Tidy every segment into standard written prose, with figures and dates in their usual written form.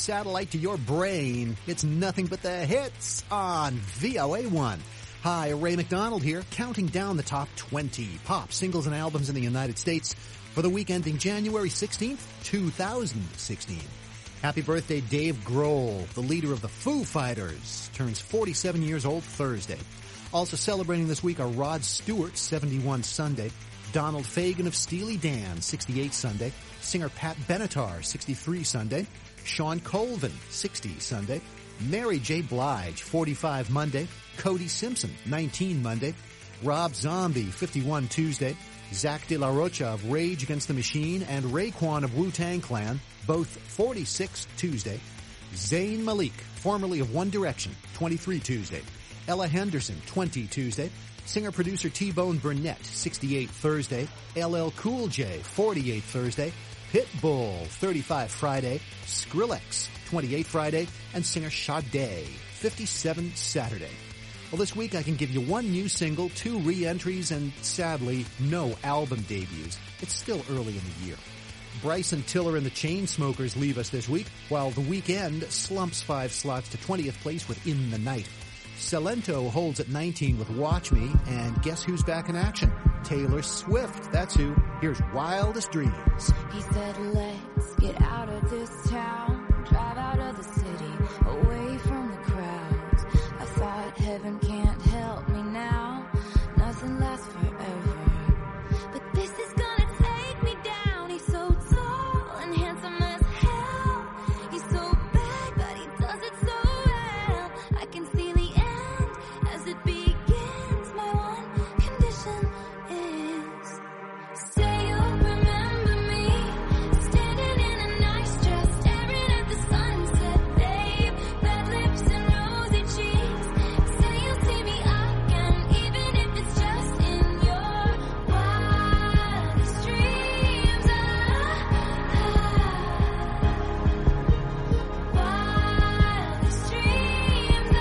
satellite to your brain. It's nothing but the hits on VOA1. Hi, Ray McDonald here, counting down the top 20 pop singles and albums in the United States for the week ending January 16th, 2016. Happy birthday, Dave Grohl, the leader of the Foo Fighters, turns 47 years old Thursday. Also celebrating this week are Rod Stewart, 71 Sunday, Donald Fagen of Steely Dan, 68 Sunday, singer Pat Benatar, 63 Sunday, Sean Colvin, 60 Sunday, Mary J. Blige, 45 Monday, Cody Simpson, 19 Monday, Rob Zombie, 51 Tuesday, Zach De La Rocha of Rage Against the Machine and Raekwon of Wu-Tang Clan, both 46 Tuesday, Zayn Malik, formerly of One Direction, 23 Tuesday, Ella Henderson, 20 Tuesday, singer-producer T-Bone Burnett, 68 Thursday, LL Cool J, 48 Thursday, Pitbull, 35 Friday, Skrillex, 28 Friday, and singer Sade, 57 Saturday. Well, this week I can give you one new single, 2 re-entries, and sadly, no album debuts. It's still early in the year. Bryson Tiller and the Chainsmokers leave us this week, while The Weeknd slumps 5 slots to 20th place with In the Night. Celento holds at 19 with Watch Me, and guess who's back in action? Taylor Swift, that's who. Here's Wildest Dreams. He said, let's get out of this town, drive out of the city, away from the crowds. I thought heaven can't help me now, nothing lasts forever. But this is gonna take me down. He's so tall and handsome as hell. He's so bad, but he does it so well. I can see the end as it begins. My one condition is, say you'll remember me, standing in a nice dress, staring at the sunset, babe. Red lips and rosy cheeks. Say you'll see me again, even if it's just in your wildest dreams. Wildest dreams.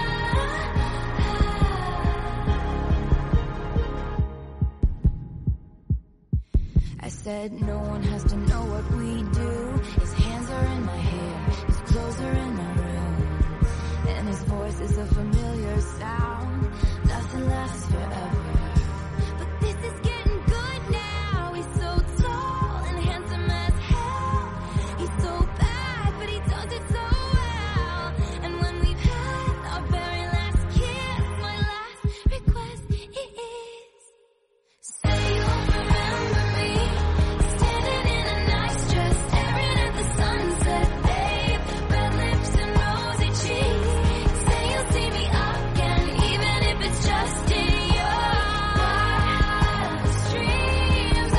I said no one has to know what we do. His hands are in my hair, his clothes are in my room, and his voice is a familiar sound. Nothing lasts forever, but this is getting good now. He's so tall and handsome as hell. He's so bad, but he does it so well. And when we've had our very last kiss, my last request is, say you'll remember me, standing in a nice dress, staring at the sunset, babe. Red lips and rosy cheeks. Say you'll see me again, even if it's just in your wildest dreams.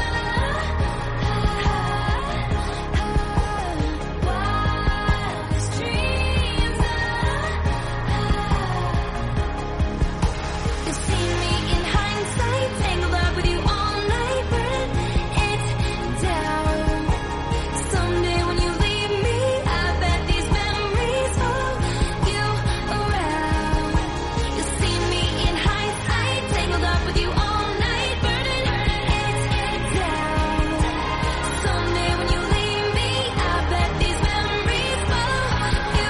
Wildest dreams. You've seen me in hindsight, tangled up with you all night, burning it down. Someday when you leave me, I bet these memories follow you around. You'll see me in hindsight, tangled up with you all night, burning it down. Someday when you leave me, I bet these memories follow you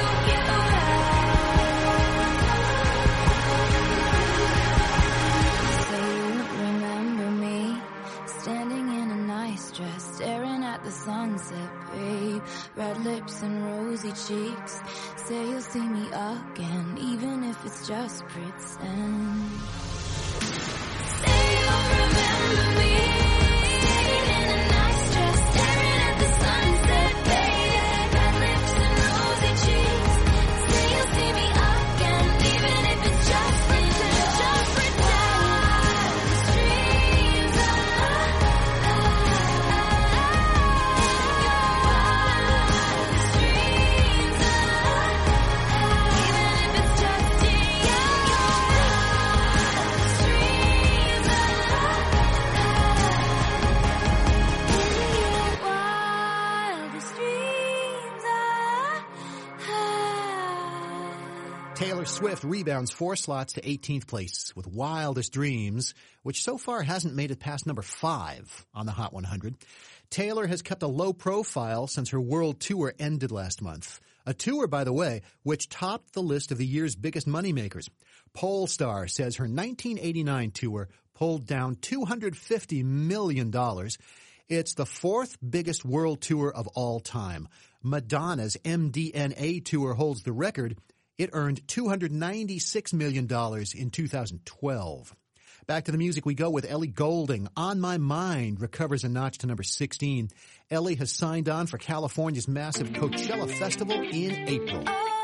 around. Say you remember me, standing in a nice dress, staring at the sunset, babe. Red lips and rosy cheeks. Say you'll see me again, even if it's just pretend. Say you'll remember me, standing in a nice dress, staring at the sunset, babe. Red lips and rosy cheeks. Say you'll see me again, even if it's just pretend. Just pretend. Wildest dreams. Wildest dreams. Even if it's just in your wildest dreams. Wildest dreams. Taylor Swift rebounds 4 slots to 18th place with Wildest Dreams, which so far hasn't made it past number 5 on the Hot 100. Taylor has kept a low profile since her world tour ended last month. A tour, by the way, which topped the list of the year's biggest moneymakers. Polestar says her 1989 tour pulled down $250 million. It's the fourth biggest world tour of all time. Madonna's MDNA tour holds the record. It earned $296 million in 2012. Back to the music we go with Ellie Goulding. On My Mind recovers a notch to number 16. Ellie has signed on for California's massive Coachella Festival in April.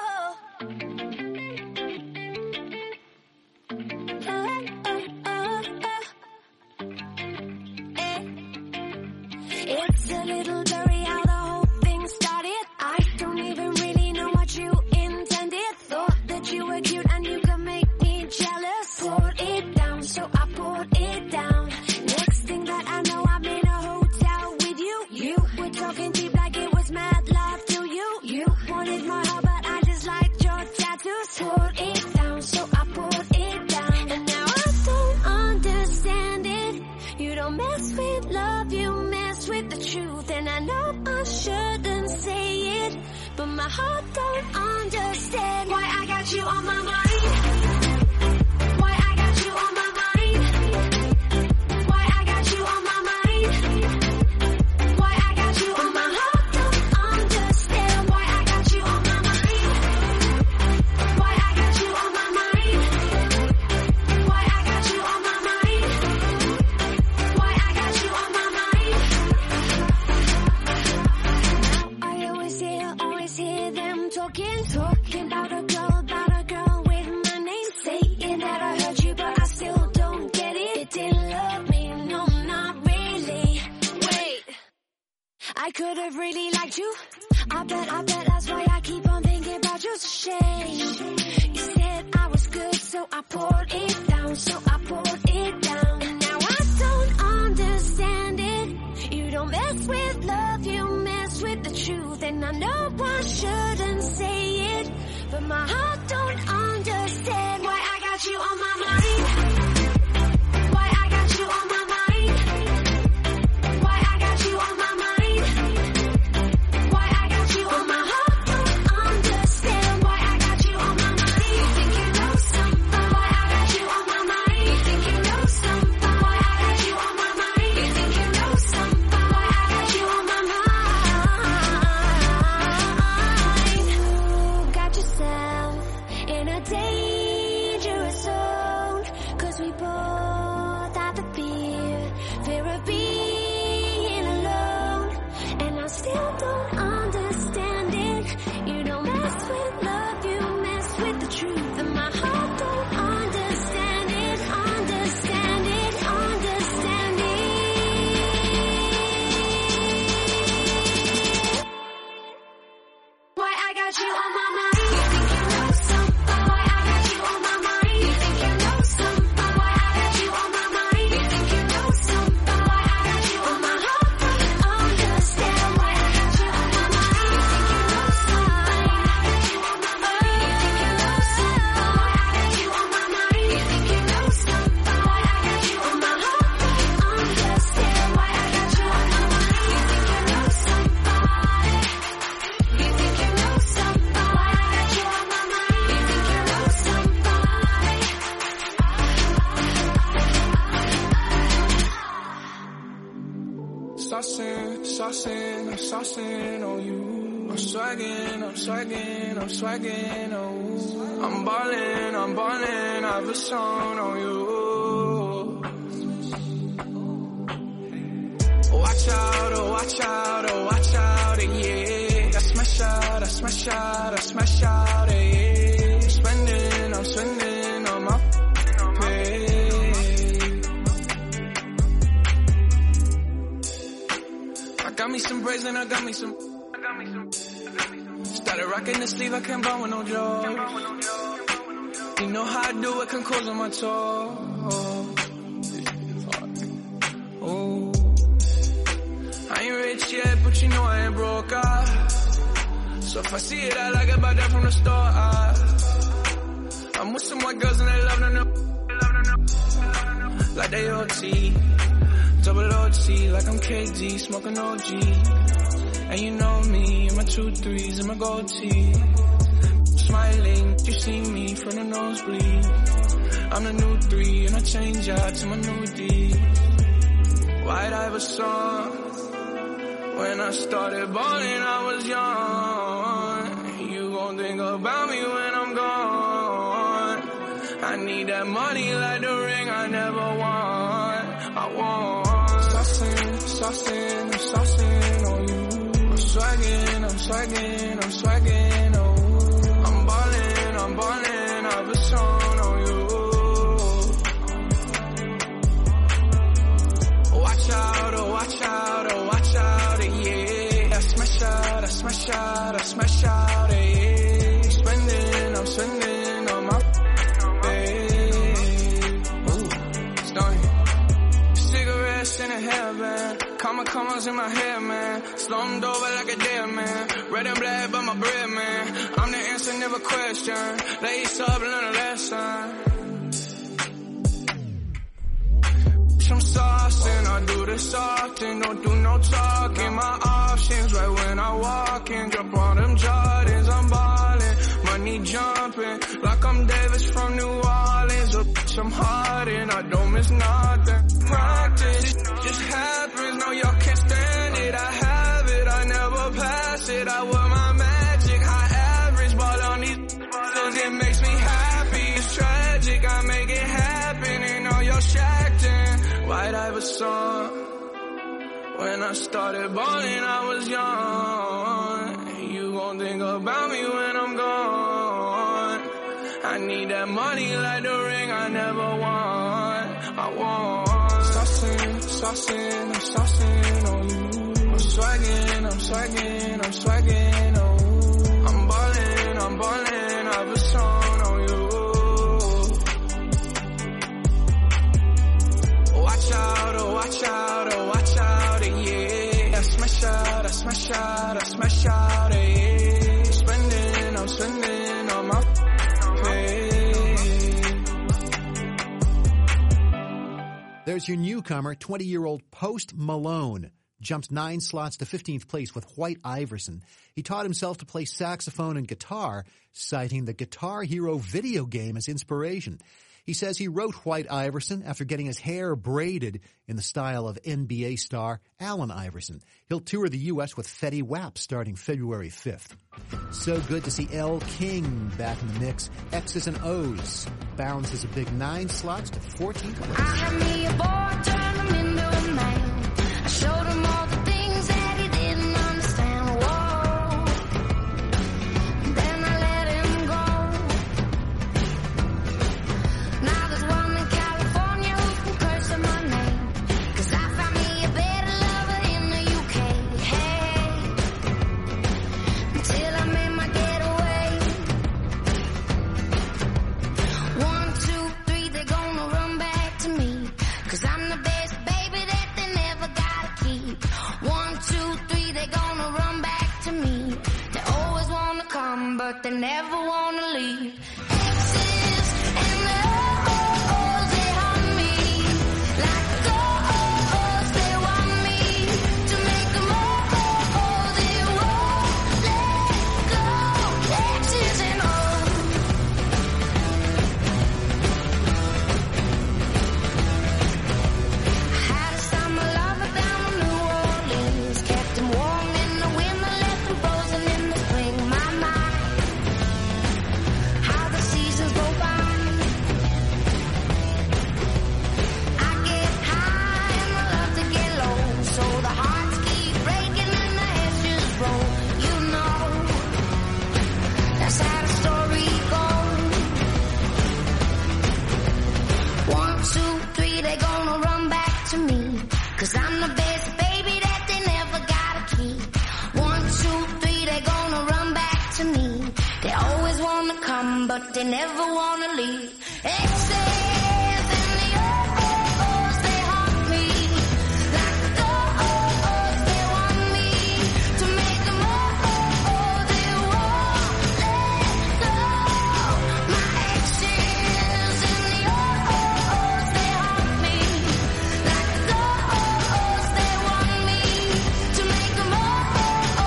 It's a little blurry how the whole thing started. I don't even really know what you intended. Thought that you were cute and you could make me jealous. Poured it down, so I poured it down. Next thing that I know, I'm in a hotel with you. You were talking deep like it was mad love to you. You wanted my heart, but I just liked your tattoos. Poured it down, so I poured it down. And now I don't understand it. You don't mess with love, you mess with the truth. And I know I shouldn't say it, but my heart don't understand why I got you on my mind. Why I got you on my mind. Why I got you on my mind. Why I got you on my heart don't understand why I got you on my mind. Why I got you on my mind. Why I got you on my mind. Why I got you on my mind. I always hear them talking about a girl with my name, saying that I heard you, but I still don't get it. It didn't love me, no, not really. Wait, I could have really liked you. I bet that's why I keep on thinking about you. It's a shame. You said I was good, so I poured it down, And now I don't understand it. You don't mess with love, you mess with the truth. And I know I shouldn't say it, but my heart don't understand why I got you on my mind. Why I got you on my mind. Why I got you on my mind. Why I got you on my heart don't understand why I got you on my mind. You think you know something? Why I got you on my mind. You think you know something? Why I got you on my mind. You think you know something? Why I got you on my mind. You got yourself in a dangerous zone, 'cause we both have the fear of being alone. And I still don't understand it. You don't mess with love, you mess with the truth. And my heart don't understand it. Why I got you on my mind. You think you know something? Why I got you on my mind. You think you know something? Why I got you on my mind. You think you know something? Why I got you on my heart don't understand why I got you on my mind. You think you know something? Why I got you on my mind. You think you know something? Why I got you on my mind. You think you know something? Why I got you on my heart don't understand why I got you on my mind. You think you know something? You think you know something? Why I got you on my mind. You think you know something? Saucing on you. I'm swagging, oh. I'm ballin', I've a song on you. Watch out, yeah. I smash out, yeah. I'm spending on my pay. I got me some braids and I got me some. Started rocking the sleeve, I can't buy with no job. You know how I do it, can close on my toe. Oh, I ain't rich yet, but you know I ain't broke. So if I see it, I like it, buy that from the store. I'm with some white girls and they love to know. Like they OT, double OT, like I'm KD, smoking OG. And you know me, and my 2 3s and my gold teeth. Smiling, you see me from the nosebleed. I'm the new 3 and I change out to my new D. White Iverson. When I started balling, I was young. You gon' think about me when I'm gone. I need that money like the ring I never won. I want saucing on you. I'm swaggin', oh. I'm ballin', I've been shown on you. Watch out, yeah. I smash out, yeah. I'm spending on my cigarettes in a hairband, commas in my hair, man. Slumped over like a dead man. Red and black, but my bread, man. I'm the answer, never question. Lace up, learn a lesson. I'm saucing, I do this often. Don't do no talking. My options right when I walk in. Drop on them Jordans, I'm ballin'. Money jumping like I'm Davis from New Orleans. Or I'm Harden, I don't miss nothing. Practice, just happens. No, y'all can't stand it. I have it, I never pass it. I wear my magic, high average. Ball on these, cause it makes me happy. It's tragic, I make it happen. Ain't all y'all shacked in. White Iverson. When I started balling, I was young. You gon' think about me when I'm gone. I need that money like the ring I never won. I want saucing on you. I'm swaggin', oh. I'm ballin', I've been shown on you. Watch out, yeah. I smash out, yeah. I'm spending on my pay. There's your newcomer, 20-year-old Post Malone. Jumped 9 slots to 15th place with White Iverson. He taught himself to play saxophone and guitar, citing the Guitar Hero video game as inspiration. He says he wrote White Iverson after getting his hair braided in the style of NBA star Allen Iverson. He'll tour the U.S. with Fetty Wap starting February 5th. So good to see Elle King back in the mix. X's and O's bounces a big 9 slots to 14th place. I had me a boy, turned him into a man. I showed him all the things that he didn't understand. Whoa. Then I let him go. Now there's one in California who's been cursing my name. 'Cause I found me a better lover in the UK. Hey, until I made my getaway. 1, 2, 3, they're gonna run back to me. 'Cause I'm the best baby that they never gotta keep. 1, 2, 3, they're gonna run back to me. They always wanna come, but they never wanna leave. Exes and the O's, they haunt me. Like ghosts, they want me to make them they won't let go. Exes and O's. I had a summer lover down in New Orleans. Kept him warm in the winter, left him frozen in the spring. My mind, how the seasons go by. I get high and I love to get low. So the hearts keep breaking and the heads just roll. You know, that's how the story goes. 1, 2, 3, they gonna run back to me. 'Cause I'm the best baby that they never gotta keep. 1, 2, 3, they gonna run back to me. They always wanna come, but they never wanna leave. Exes and the O's, they haunt me. Like ghosts, they want me to make them they won't let go. My exes and the O's, they haunt me. Like ghosts, they want me to make them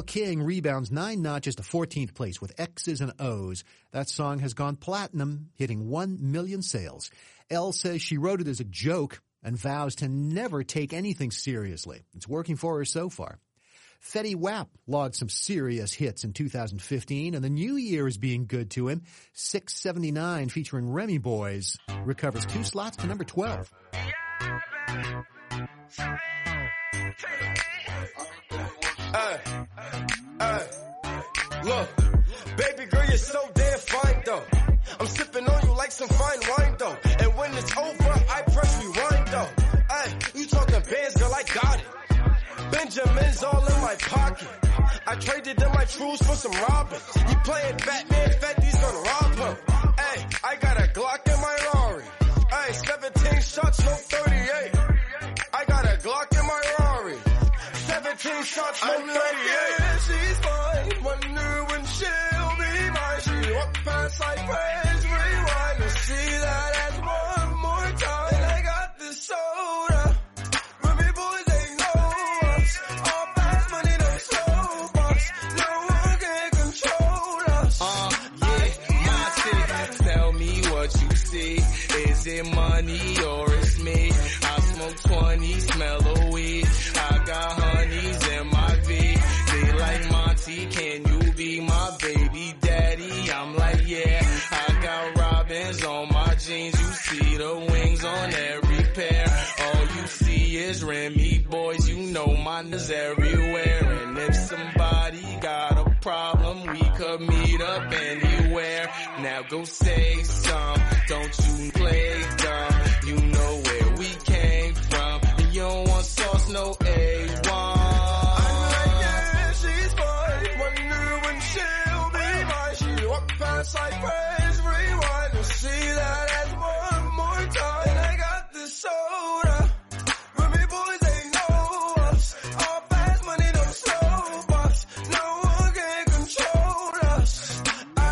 Elle King rebounds 9 notches to 14th place with X's and O's. That song has gone platinum, hitting 1 million sales. Elle says she wrote it as a joke and vows to never take anything seriously. It's working for her so far. Fetty Wap logged some serious hits in 2015, and the new year is being good to him. 679 featuring Remy Boys recovers 2 slots to number 12. Look, baby girl, you're so damn fine though. I'm sipping on you like some fine wine though. And when it's over, I press rewind though. You talking bands, girl, I got it. Benjamin's all in my pocket. I traded in my truths for some robbers. You playing Batman, Fetty's gonna rob him. I got a Glock in my Rari. 17 shots, no 38. I got a Glock in my Rari. 17 shots, no 38. Yeah, she's fine. Wonder when she'll be mine. She walk past like praise, rewind and see that as one more time. And I got this soda. Remy boys ain't know us. All fast money, no slow bucks. No one can control us. Yeah, my city. Tell me what you see. Is it money or it's me? I smoke 20, smell of weed. I got honeys in my V. They like Monty, can you be my baby daddy? I'm like, yeah. I got robins on my jeans. You see the wings on every pair. All you see is Remy Boys. You know my niggas everywhere. And if somebody got a problem, we could meet up anywhere. Now go say some. Don't you play dumb. You know where we came from. And you don't want sauce, no A1. I'm like, yeah, she's fine. Wonder when she'll be mine. She walk past like praise, rewind and see that as one more time. And I got this soda. Remy boys ain't know us. All fast money, no slow bucks. No one can control us.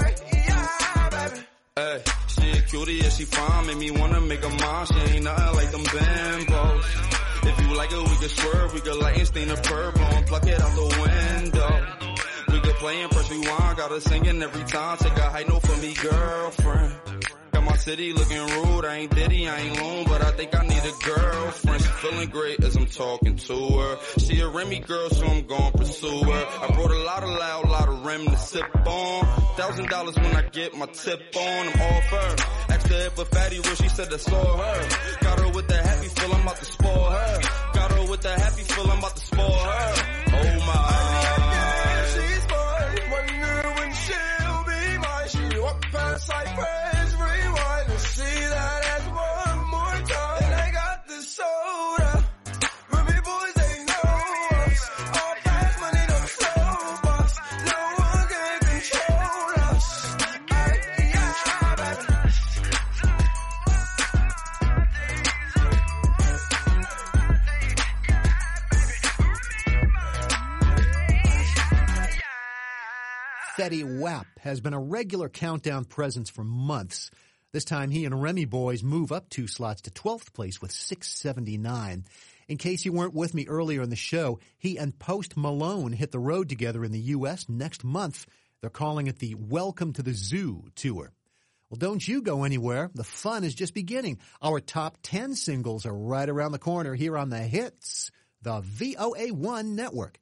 Yeah, baby. She a cutie, yeah, she fine. Make me wanna make her mine. She ain't nothing like them bimbos. If you like it, we could swerve. We could light and stain the purple and pluck it out the window. We could play and press rewind. Got her singing every time. Take a high note for me, girlfriend. Got my city looking rude. I ain't Diddy, I ain't Loon, but I think I need a girlfriend. She feeling great as I'm talking to her. She a Remy girl, so I'm gon' pursue her. I brought a lot of loud, lot of Rem to sip on. $1,000 when I get my tip on. I'm off her. Asked her if a fatty real, she said I saw her. Got her with the happy feel, I'm about to spoil her. Got her with the happy feel, I'm about to spoil her. Oh my. She's fine. Wonder when she'll be mine. She walk past like praise, rewind and see that as one more time. And I got this soda. Remy boys ain't know us. All fast money, no slow bucks. No one can control us. Yeah, baby. Fetty Wap has been a regular countdown presence for months. This time he and Remy Boys move up 2 slots to 12th place with 679. In case you weren't with me earlier in the show, he and Post Malone hit the road together in the U.S. next month. They're calling it the Welcome to the Zoo tour. Well, don't you go anywhere. The fun is just beginning. Our top 10 singles are right around the corner here on The Hits, the VOA1 network.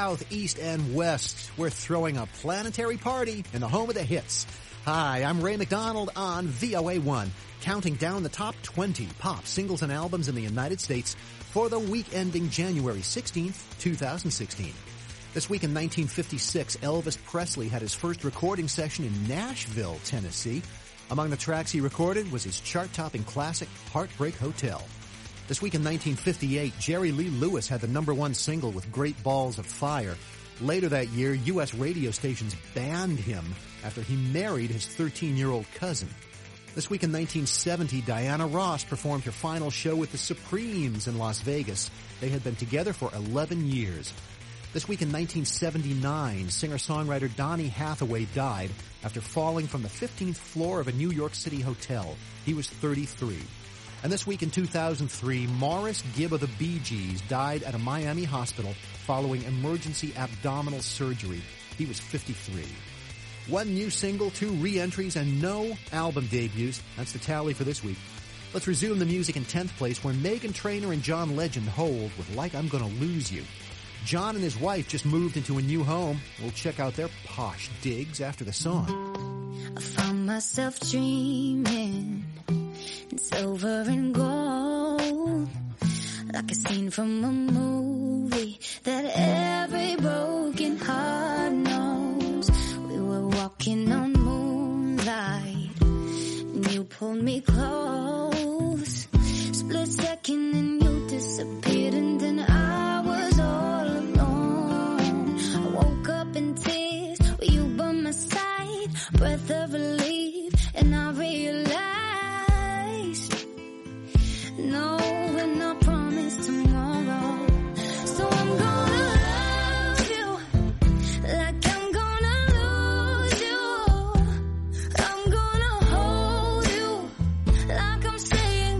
south, east, and west. We're throwing a planetary party in the home of the hits. Hi, I'm Ray McDonald on VOA1, counting down the top 20 pop singles and albums in the United States for the week ending January 16th, 2016. This week in 1956, Elvis Presley had his first recording session in Nashville, Tennessee. Among the tracks he recorded was his chart-topping classic, Heartbreak Hotel. This week in 1958, Jerry Lee Lewis had the #1 single with Great Balls of Fire. Later that year, U.S. radio stations banned him after he married his 13-year-old cousin. This week in 1970, Diana Ross performed her final show with the Supremes in Las Vegas. They had been together for 11 years. This week in 1979, singer-songwriter Donny Hathaway died after falling from the 15th floor of a New York City hotel. He was 33. And this week in 2003, Morris Gibb of the Bee Gees died at a Miami hospital following emergency abdominal surgery. He was 53. 1 new single, 2 re-entries, and no album debuts. That's the tally for this week. Let's resume the music in 10th place, where Meghan Trainor and John Legend hold with Like I'm Gonna Lose You. John and his wife just moved into a new home. We'll check out their posh digs after the song. I found myself dreaming in silver and gold, like a scene from a movie that every broken heart knows. We were walking on moonlight, and you pulled me close. Split second and you disappeared, and then I was all alone. I woke up in tears with you by my side, breath of relief, and I realized no, we're not promised tomorrow. So I'm gonna love you like I'm gonna lose you. I'm gonna hold you like I'm saying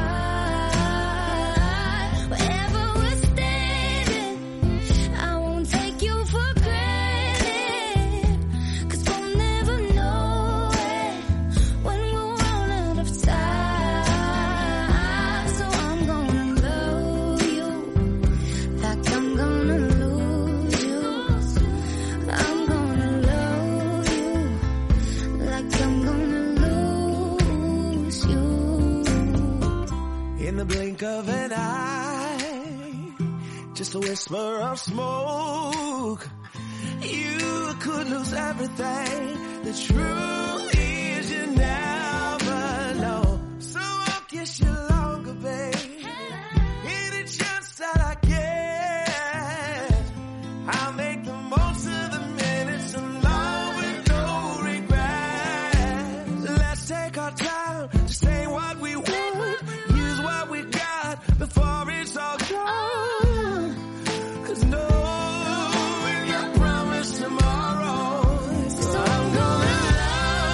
goodbye. Wherever we're standing, I won't take you for granted, 'cause we'll never know it when we'll run out of time. So I'm gonna love you like I'm gonna lose you. I'm gonna love you like I'm gonna lose you. In the blink of an eye, just a whisper of smoke, you could lose everything. The truth is you never know. So I'll kiss you longer, babe. Any chance that I get, I'll make the most of the minutes alone with no regret. Let's take our time to say what we want, use what we got before it's all gone. 'Cause no, we're not promised tomorrow. So I'm gonna love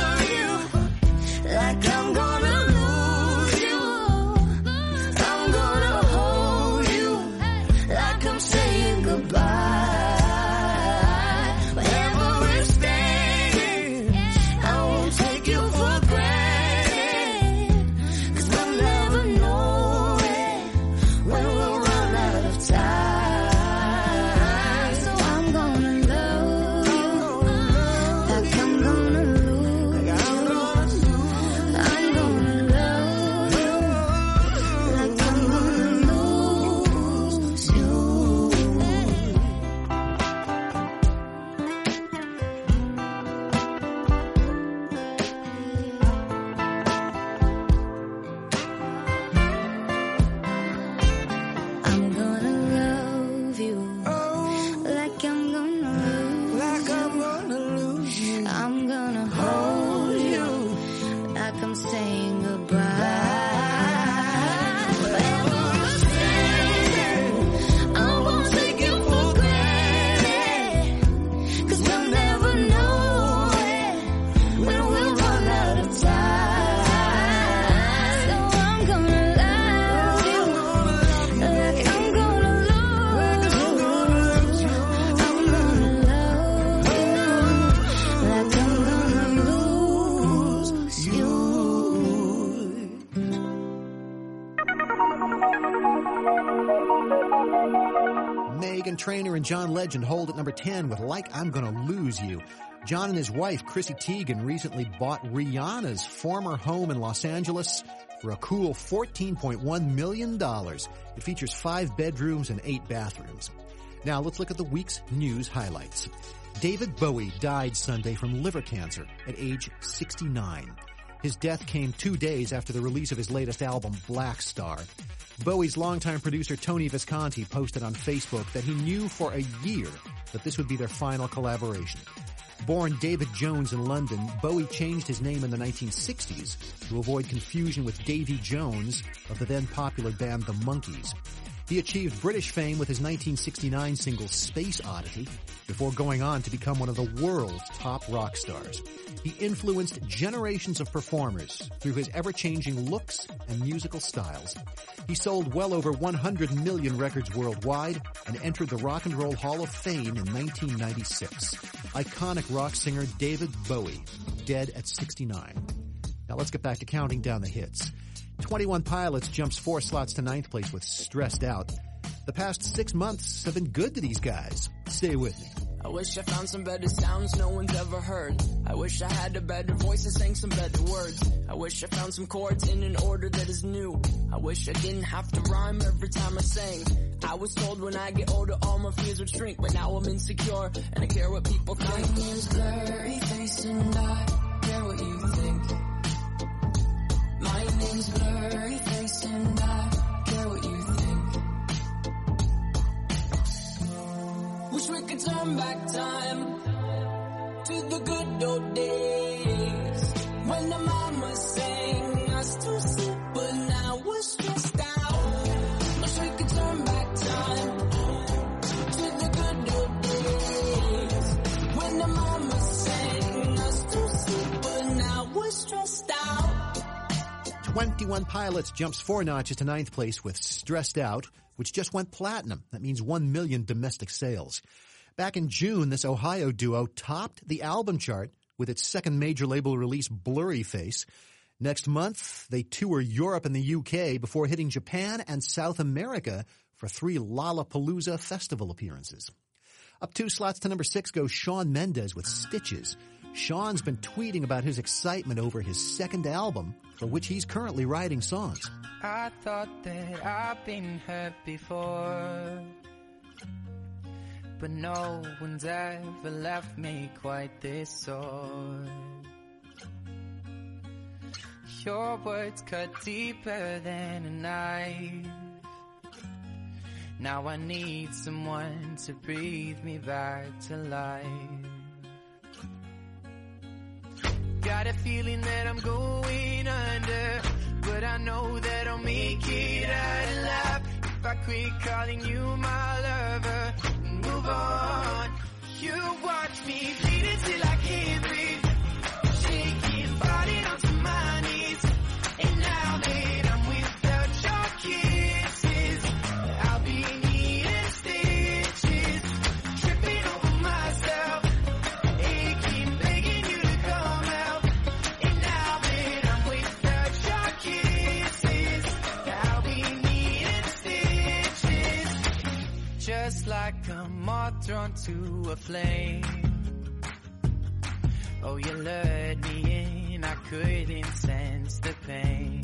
Trainor and John Legend hold at number 10 with Like I'm Gonna Lose You. John and his wife, Chrissy Teigen, recently bought Rihanna's former home in Los Angeles for a cool $14.1 million. It features 5 bedrooms and 8 bathrooms. Now let's look at the week's news highlights. David Bowie died Sunday from liver cancer at age 69. His death came 2 days after the release of his latest album, Black Star. Bowie's longtime producer Tony Visconti posted on Facebook that he knew for a year that this would be their final collaboration. Born David Jones in London, Bowie changed his name in the 1960s to avoid confusion with Davy Jones of the then popular band The Monkees. He achieved British fame with his 1969 single Space Oddity before going on to become one of the world's top rock stars. He influenced generations of performers through his ever-changing looks and musical styles. He sold well over 100 million records worldwide and entered the Rock and Roll Hall of Fame in 1996. Iconic rock singer David Bowie, dead at 69. Now let's get back to counting down the hits. 21 Pilots jumps 4 slots to 9th place with Stressed Out. The past 6 months have been good to these guys. Stay with me. I wish I found some better sounds no one's ever heard. I wish I had a better voice and sang some better words. I wish I found some chords in an order that is new. I wish I didn't have to rhyme every time I sang. I was told when I get older all my fears would shrink, but now I'm insecure and I care what people think. My name's Blurry Face and I care what you think. My name's Blurry Face and I care what you think. Wish we could turn back time to the good old days when the mama sang us to sleep, but now we're stressed out. Wish we could turn back time to the good old days when the mama sang us to sleep, but now we're stressed out. 21 Pilots jumps 4 notches to 9th place with Stressed Out, which just went platinum. That means 1 million domestic sales. Back in June, this Ohio duo topped the album chart with its second major label release, Blurry Face. Next month, they tour Europe and the UK before hitting Japan and South America for 3 Lollapalooza festival appearances. Up 2 slots to number 6 goes Shawn Mendes with Stitches. Shawn's been tweeting about his excitement over his second album, for which he's currently writing songs. I thought that I've been hurt before, but no one's ever left me quite this sore. Your words cut deeper than a knife. Now I need someone to breathe me back to life. Got a feeling that I'm going under, but I know that I'll make it out alive if I quit calling you my lover and move on. You watch me bleed until I can't breathe, shaking, falling onto my knees. And now that I'm without your kisses, I'll be needing stitches, tripping over myself, aching, begging you to come out. And now that I'm without your kisses, I'll be needing stitches, just like a moth drawn to a flame. Oh, you lured me in, I couldn't sense the pain.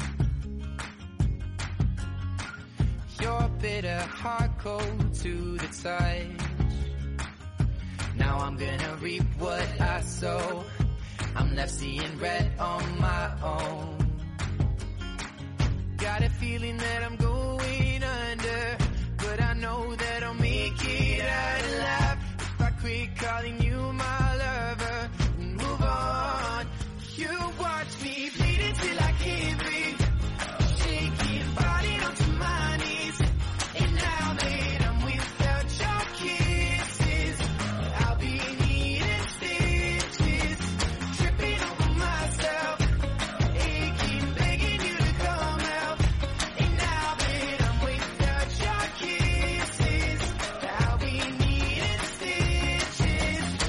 Your bitter heart cold to the touch. Now I'm gonna reap what I sow. I'm left seeing red on my own. Got a feeling that I'm going under, but I know that I'll make it out alive if I quit calling you my lover and move on. You watch me bleed until I can't breathe, shaking, falling onto my knees. And now that I'm without your kisses, I'll be needing stitches, tripping over myself, aching, begging you to come out. And now that I'm without your kisses, I'll be needing stitches.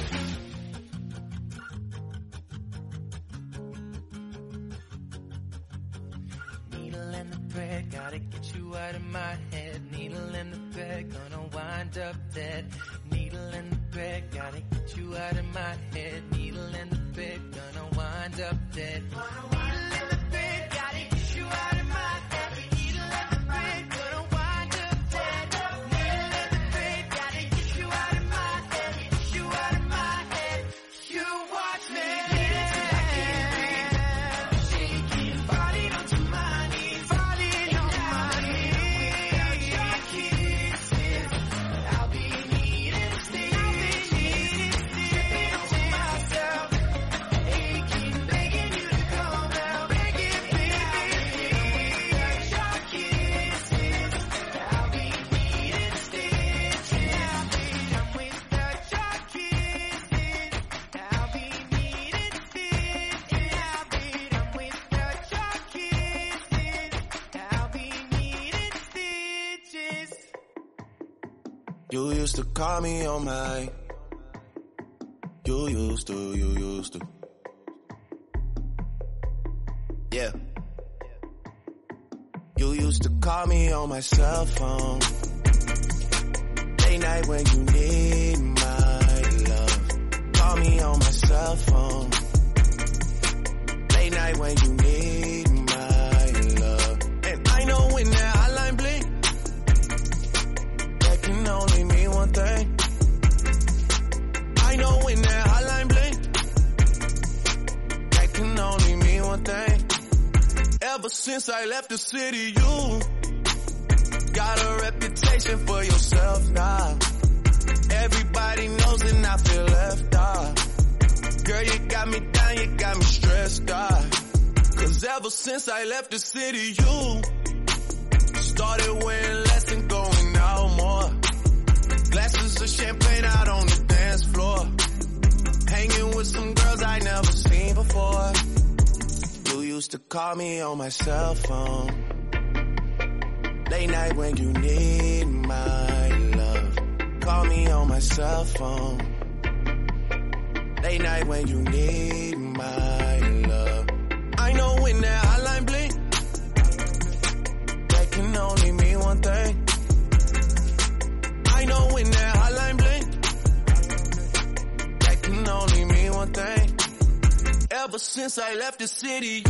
prayer, gotta get you out of my head. Needle in the thread, gonna wind up dead. Needle in the thread, gotta get you out of my head. Needle in the thread, gonna wind up dead. Needle in the thread, gotta get you out of my head. Needle in the thread, gonna wind up dead. Needle in the thread, gotta get you out of my head. Get you out of my head. You watch me. You used to call me on my. You used to. Yeah. You used to call me on my cell phone. Late night when you need my love. Call me on my cell phone. Late night when you need my love. And I know when that hotline blink, that can only mean one thing. I know when that hotline blink, that can only mean one thing. Ever since I left the city, you got a reputation for yourself now. Everybody knows and I feel left out. Girl, you got me down, you got me stressed out. Cause ever since I left the city, you started wearing less and going out more. Glasses of champagne out on the dance floor. Hanging with some girls I never seen before. You used to call me on my cell phone. Late night when you need my love. Call me on my cell phone. Late night when you need my love. I know when that hotline blink, that can only mean one thing. I know when that hotline blink, that can only mean one thing. Ever since I left the city,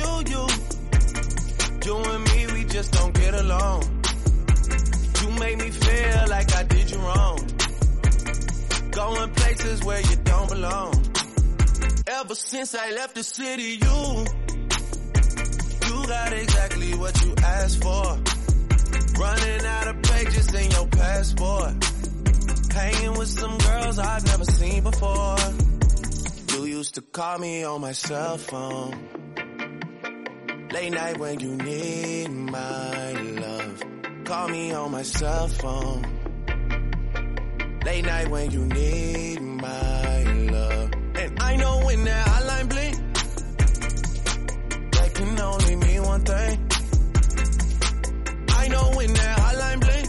you and me, we just don't get along. You make me feel like I did you wrong. Going places where you don't belong. Ever since I left the city, you got exactly what you asked for. Running out of pages in your passport. Hanging with some girls I've never seen before. You used to call me on my cell phone. Late night when you need my love. Call me on my cell phone. Late night when you need my love. And I know when that hotline blink, that can only mean one thing. I know when that hotline blink,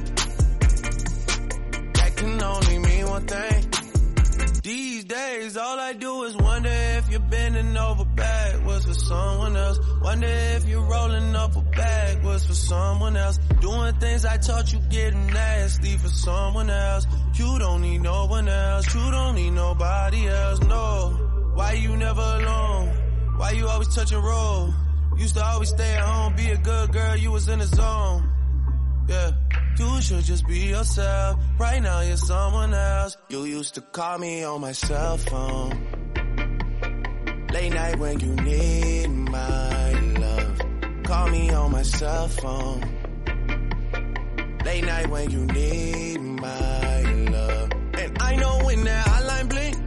that can only mean one thing. These days, all I do is wonder if you're bending over backwards for someone else. Wonder if you're rolling up a backwards for someone else. Doing things I taught you getting nasty for someone else. You don't need no one else. You don't need nobody else, no. Why you never alone? Why you always touch and roll? Used to always stay at home, be a good girl, you was in the zone. Yeah. You should just be yourself. Right now you're someone else. You used to call me on my cell phone. Late night when you need my love. Call me on my cell phone. Late night when you need my love. And I know when that hotline blink,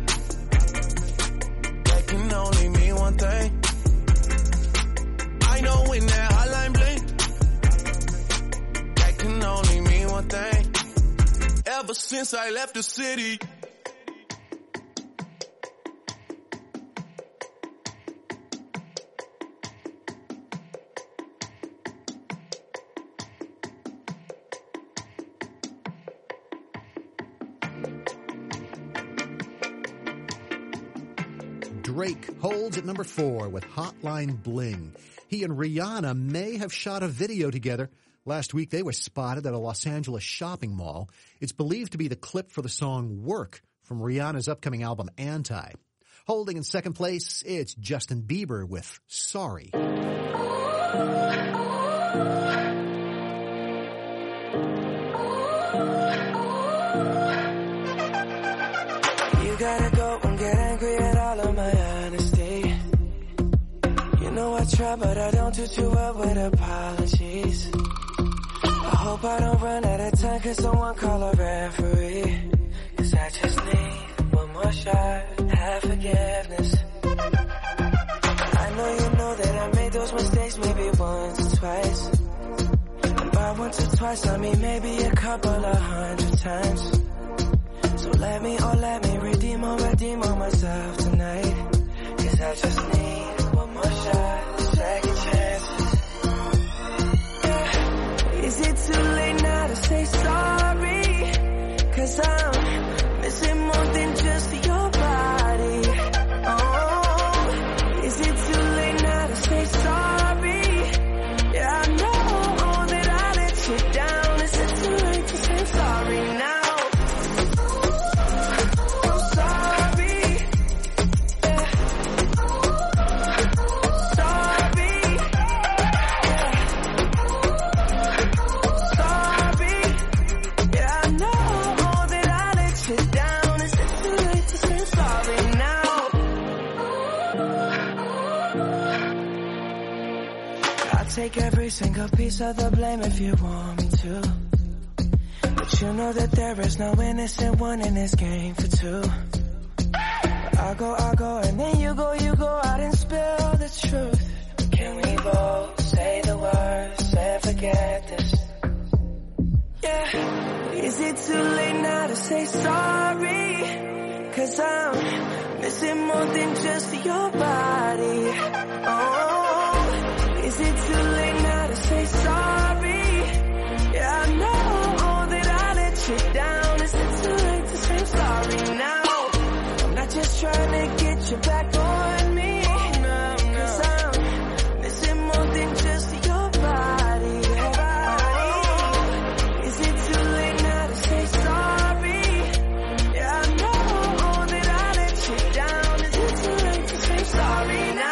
that can only mean one thing. I know when that hotline blink, can only mean one thing. Ever since I left the city. Drake holds at number 4 with Hotline Bling. He and Rihanna may have shot a video together. Last week they were spotted at a Los Angeles shopping mall. It's believed to be the clip for the song Work from Rihanna's upcoming album Anti. Holding in second place, it's Justin Bieber with Sorry. You gotta go and get angry at all of my honesty. You know I try, but I don't do too well with apologies. I hope I don't run out of time, cause someone call a referee. Cause I just need one more shot, have forgiveness. I know you know that I made those mistakes maybe once or twice. And by once or twice I mean maybe a couple of 100 times. So let me redeem or myself tonight. Cause I just need one more shot, second chances. Yeah. Is it too late now to say sorry? Cause I'm missing more than just your body. Oh, is it too late now to say sorry? Yeah, I know that I let you down. Is it too late to say sorry now? Take every single piece of the blame if you want me to. But you know that there is no innocent one in this game for two. But I'll go, and then you go out and spill the truth. Can we both say the words and forget this? Yeah. Is it too late now to say sorry? Cause I'm missing more than just your body. Oh, is it too late now to say sorry? Yeah, I know that I let you down. Is it too late to say sorry now? I'm not just trying to get you back on me. Cause I'm missing more than just your body. Oh, is it too late now to say sorry? Yeah, I know that I let you down. Is it too late to say sorry now?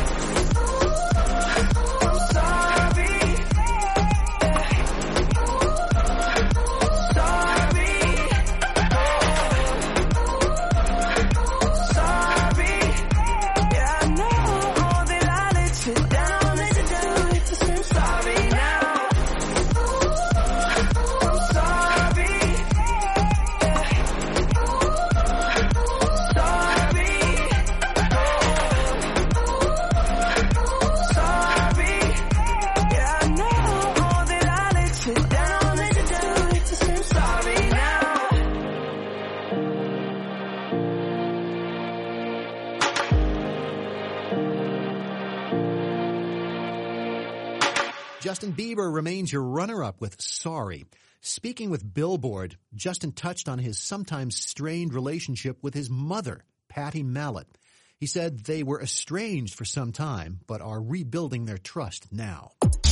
Justin Bieber remains your runner-up with Sorry. Speaking with Billboard, Justin touched on his sometimes strained relationship with his mother, Patty Mallet. He said they were estranged for some time, but are rebuilding their trust now.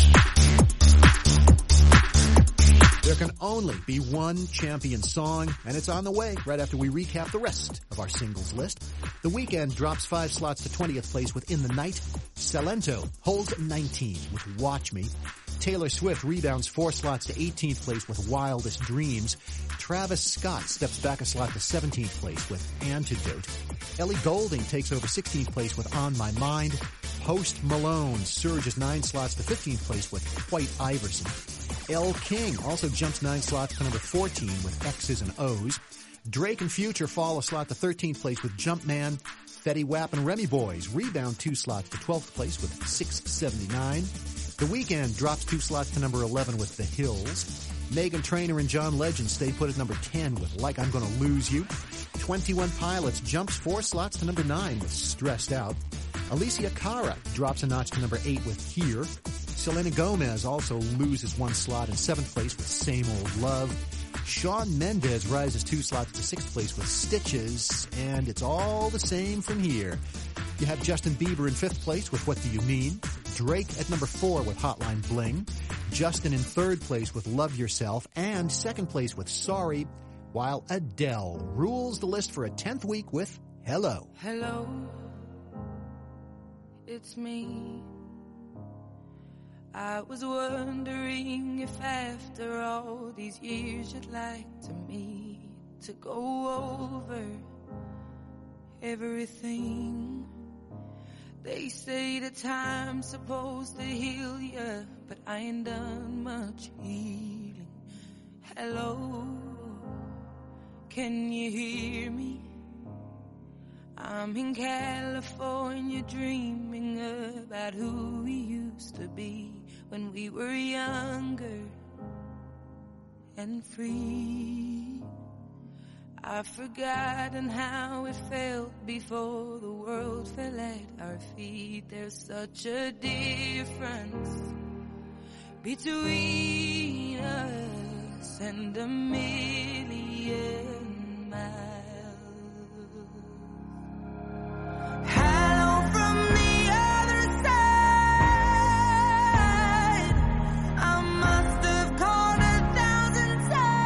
There can only be one champion song, and it's on the way right after we recap the rest of our singles list. The Weeknd drops 5 slots to 20th place with In the Night. Salento holds 19 with Watch Me. Taylor Swift rebounds 4 slots to 18th place with Wildest Dreams. Travis Scott steps back a slot to 17th place with Antidote. Ellie Goulding takes over 16th place with On My Mind. Post Malone surges 9 slots to 15th place with White Iverson. Elle King also jumps 9 slots to number 14 with X's and O's. Drake and Future fall a slot to 13th place with Jumpman. Fetty Wap and Remy Boys rebound 2 slots to 12th place with 679. The Weeknd drops 2 slots to number 11 with The Hills. Meghan Trainor and John Legend stay put at number 10 with Like I'm Gonna Lose You. 21 Pilots jumps 4 slots to number 9 with Stressed Out. Alicia Cara drops a notch to number 8 with Here. Selena Gomez also loses 1 slot in 7th place with Same Old Love. Shawn Mendes rises 2 slots to 6th place with Stitches, and it's all the same from here. You have Justin Bieber in 5th place with What Do You Mean? Drake at number 4 with Hotline Bling. Justin in 3rd place with Love Yourself. And 2nd place with Sorry. While Adele rules the list for a 10th week with Hello. Hello, it's me. I was wondering if after all these years you'd like to meet to go over everything. They say that time's supposed to heal ya, but I ain't done much healing. Hello, can you hear me? I'm in California dreaming about who we used to be when we were younger and free. I've forgotten how it felt before the world fell at our feet. There's such a difference between us and a million miles. Hello from the other side. I must have called 1,000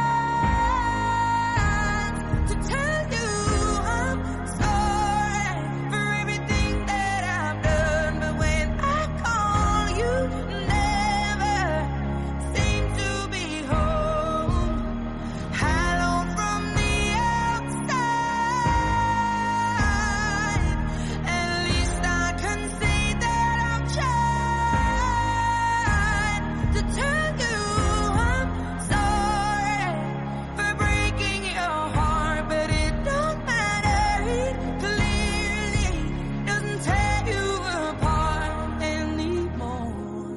times to tell you I'm sorry for everything that I've done. But when I call, you never seem to be home. Hello from the outside. At least I can say that I've tried to tell you I'm sorry for breaking your heart, but it don't matter. It clearly doesn't tear you apart anymore.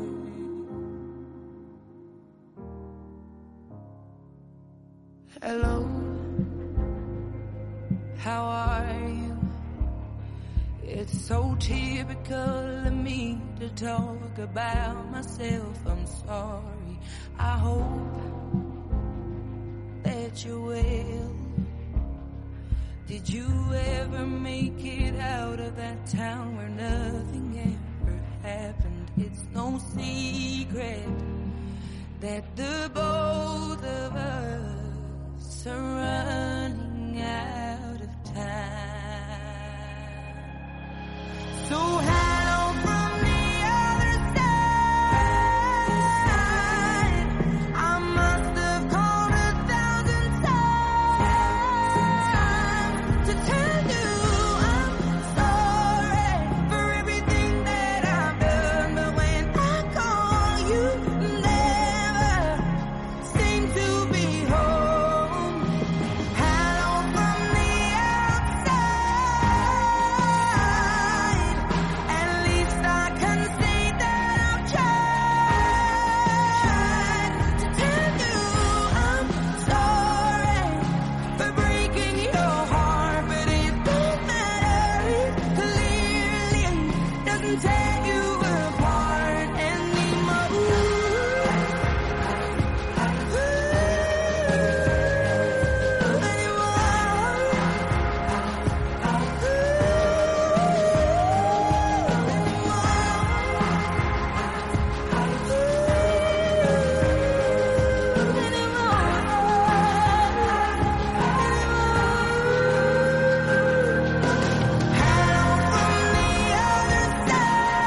Hello, how are you? It's so typical of me to talk about myself. I'm sorry. I hope that you're well. Did you ever make it out of that town where nothing ever happened? It's no secret that the both of us are running out of time. So hello from the other side. I must have called 1,000 times to tell you I'm sorry for everything that I've done. But when I call, you never seem to be home. Hello from the outside. At least I can say that I've tried to tell you I'm sorry for breaking your heart, but it don't matter. It clearly doesn't tear you apart anymore. Hello from the other side.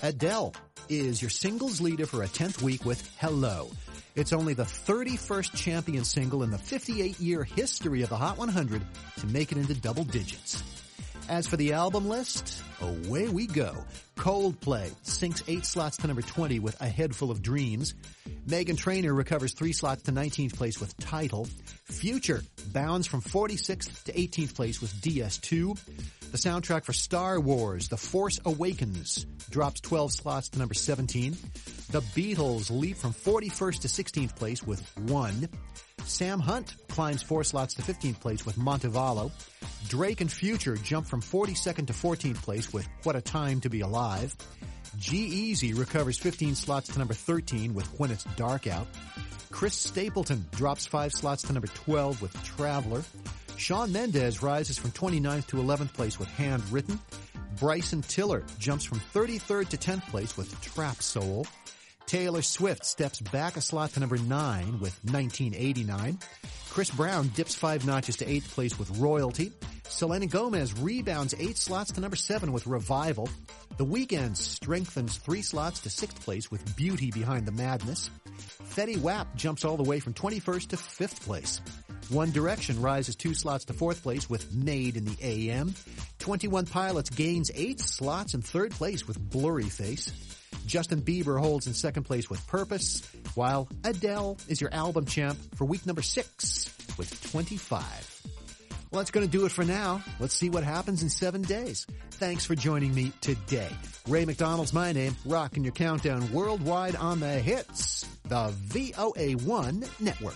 Adele is your singles leader for a 10th week with Hello. It's only the 31st champion single in the 58-year history of the Hot 100 to make it into double digits. As for the album list, away we go. Coldplay sinks 8 slots to number 20 with A Head Full of Dreams. Meghan Trainor recovers 3 slots to 19th place with Title. Future bounds from 46th to 18th place with DS2. The soundtrack for Star Wars, The Force Awakens, drops 12 slots to number 17. The Beatles leap from 41st to 16th place with One. Sam Hunt climbs 4 slots to 15th place with Montevallo. Drake and Future jump from 42nd to 14th place with What a Time to Be Alive. G-Eazy recovers 15 slots to number 13 with When It's Dark Out. Chris Stapleton drops 5 slots to number 12 with Traveler. Shawn Mendes rises from 29th to 11th place with Handwritten. Bryson Tiller jumps from 33rd to 10th place with Trap Soul. Taylor Swift steps back a slot to number 9 with 1989. Chris Brown dips 5 notches to 8th place with Royalty. Selena Gomez rebounds 8 slots to number 7 with Revival. The Weeknd strengthens 3 slots to 6th place with Beauty Behind the Madness. Fetty Wap jumps all the way from 21st to 5th place. One Direction rises 2 slots to 4th place with Made in the AM. 21 Pilots gains 8 slots in 3rd place with Blurry Face. Justin Bieber holds in 2nd place with Purpose, while Adele is your album champ for week number 6 with 25. Well, that's going to do it for now. Let's see what happens in 7 days. Thanks for joining me today. Ray McDonald's my name, rocking your countdown worldwide on the hits, the VOA1 Network.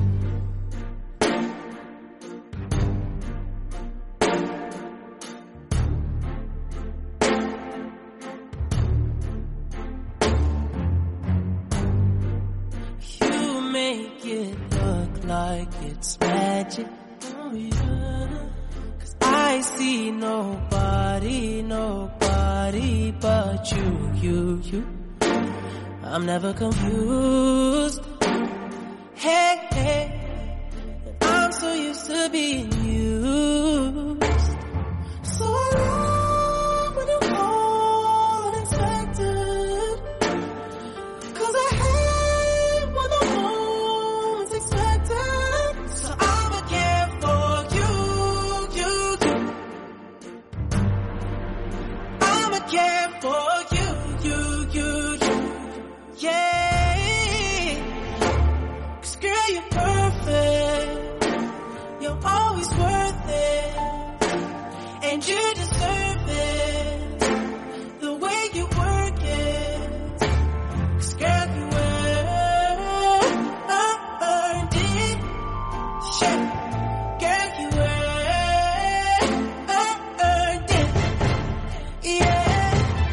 You make it look like it's magic. Oh yeah. 'Cause I see nobody but you. I'm never confused. Hey, I'm so used to being used. So I love when you call unexpected. 'Cause I hate when the moment's expected. So I'ma care for you. I'ma care for you. Yeah. 'Cause girl, you're perfect. You're always worth it. And you deserve it. The way you work it. 'Cause girl, you earned it. Yeah. Girl, you earned it. Yeah.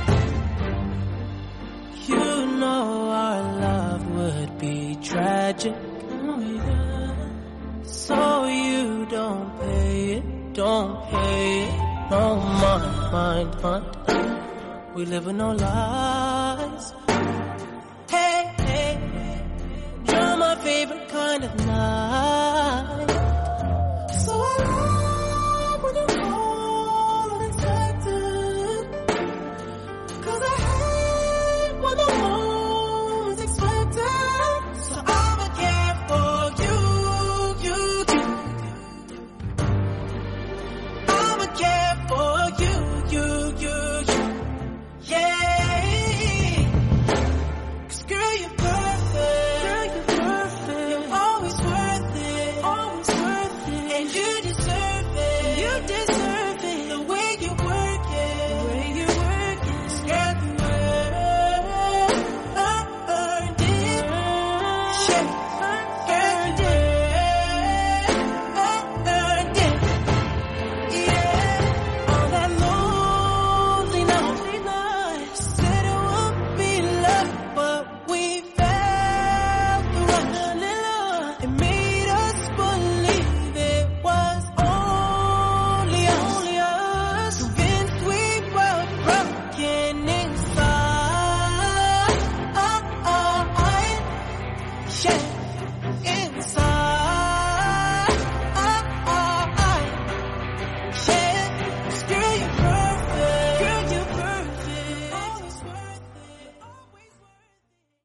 You know our love would be tragic. Oh yeah. So you don't pay it. No mind. We live with no lie.